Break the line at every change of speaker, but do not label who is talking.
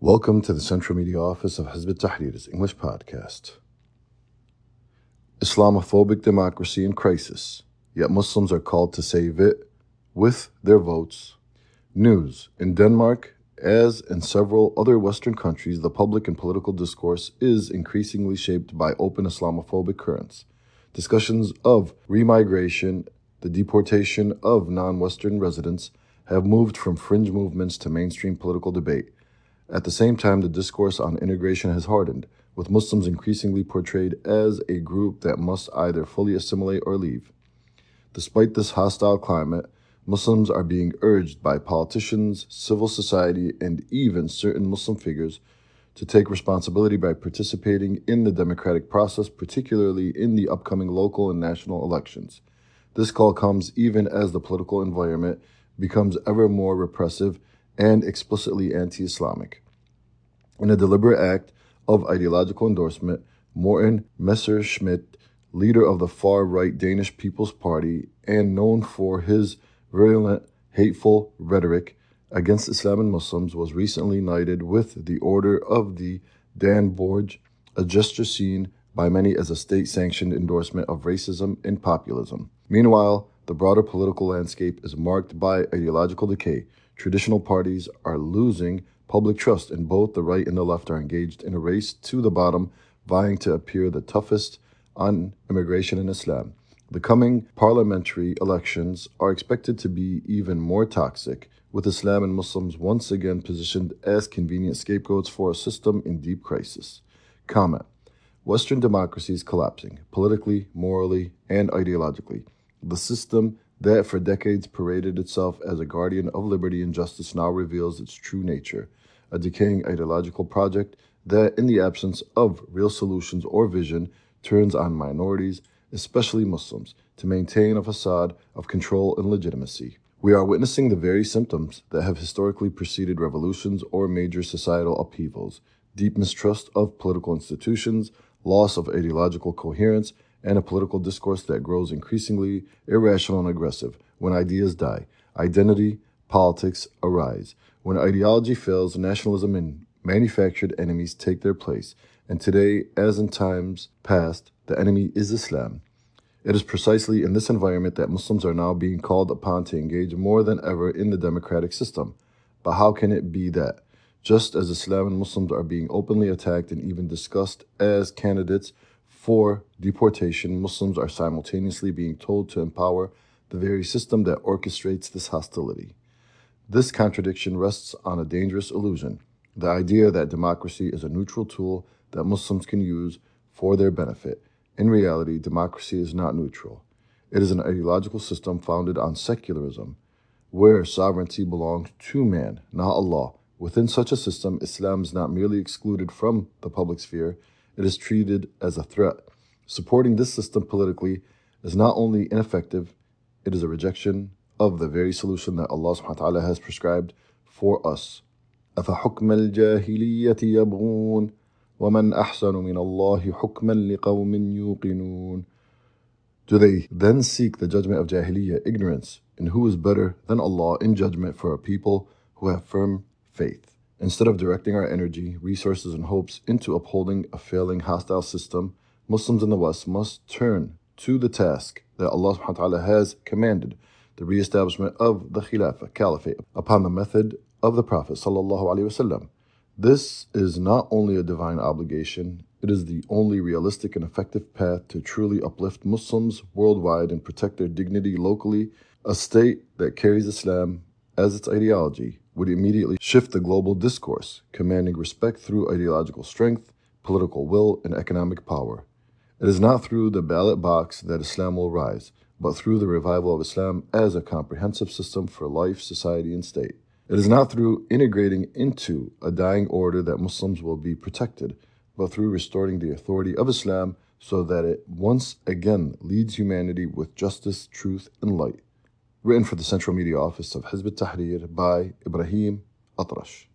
Welcome to the Central Media Office of Hizb ut-Tahrir's English podcast. Islamophobic democracy in crisis, yet Muslims are called to save it with their votes. News. In Denmark, as in several other Western countries, the public and political discourse is increasingly shaped by open Islamophobic currents. Discussions of remigration, the deportation of non-Western residents, have moved from fringe movements to mainstream political debate. At the same time, the discourse on integration has hardened, with Muslims increasingly portrayed as a group that must either fully assimilate or leave. Despite this hostile climate, Muslims are being urged by politicians, civil society, and even certain Muslim figures to take responsibility by participating in the democratic process, particularly in the upcoming local and national elections. This call comes even as the political environment becomes ever more repressive and explicitly anti-Islamic. In a deliberate act of ideological endorsement, Morten Messerschmidt, leader of the far-right Danish People's Party and known for his virulent, hateful rhetoric against Islam and Muslims, was recently knighted with the Order of the Dannebrog, a gesture seen by many as a state-sanctioned endorsement of racism and populism. Meanwhile, the broader political landscape is marked by ideological decay. Traditional parties are losing public trust, and both the right and the left are engaged in a race to the bottom, vying to appear the toughest on immigration and Islam. The coming parliamentary elections are expected to be even more toxic, with Islam and Muslims once again positioned as convenient scapegoats for a system in deep crisis. Comment. Western democracy is collapsing, politically, morally, and ideologically. The system that for decades paraded itself as a guardian of liberty and justice now reveals its true nature, a decaying ideological project that, in the absence of real solutions or vision, turns on minorities, especially Muslims, to maintain a facade of control and legitimacy. We are witnessing the very symptoms that have historically preceded revolutions or major societal upheavals: deep mistrust of political institutions, loss of ideological coherence, and a political discourse that grows increasingly irrational and aggressive. When ideas die, identity politics arise. When ideology fails, nationalism and manufactured enemies take their place. And today, as in times past, the enemy is Islam. It is precisely in this environment that Muslims are now being called upon to engage more than ever in the democratic system. But how can it be that, just as Islam and Muslims are being openly attacked and even discussed as candidates for deportation, Muslims are simultaneously being told to empower the very system that orchestrates this hostility? This contradiction rests on a dangerous illusion, the idea that democracy is a neutral tool that Muslims can use for their benefit. In reality, democracy is not neutral. It is an ideological system founded on secularism, where sovereignty belongs to man, not Allah. Within such a system, Islam is not merely excluded from the public sphere, it is treated as a threat. Supporting this system politically is not only ineffective, it is a rejection of the very solution that Allah subhanahu wa ta'ala has prescribed for us. أَفَحُكْمَ الْجَاهِلِيَّةِ يَبْغُونَ وَمَنْ أَحْسَنُ مِنَ اللَّهِ حُكْمًا لِقَوْمٍ يُوقِنُونَ. Do they then seek the judgment of Jahiliyyah, ignorance, and who is better than Allah in judgment for a people who have firm faith? Instead of directing our energy, resources, and hopes into upholding a failing, hostile system, Muslims in the West must turn to the task that Allah subhanahu wa ta'ala has commanded, the re-establishment of the Khilafah, Caliphate, upon the method of the Prophet sallallahu alaihi wasallam. This is not only a divine obligation, it is the only realistic and effective path to truly uplift Muslims worldwide and protect their dignity locally. A state that carries Islam as its ideology would immediately shift the global discourse, commanding respect through ideological strength, political will, and economic power. It is not through the ballot box that Islam will rise, but through the revival of Islam as a comprehensive system for life, society, and state. It is not through integrating into a dying order that Muslims will be protected, but through restoring the authority of Islam so that it once again leads humanity with justice, truth, and light. Written for the Central Media Office of Hizb ut-Tahrir by Ibrahim Atrash.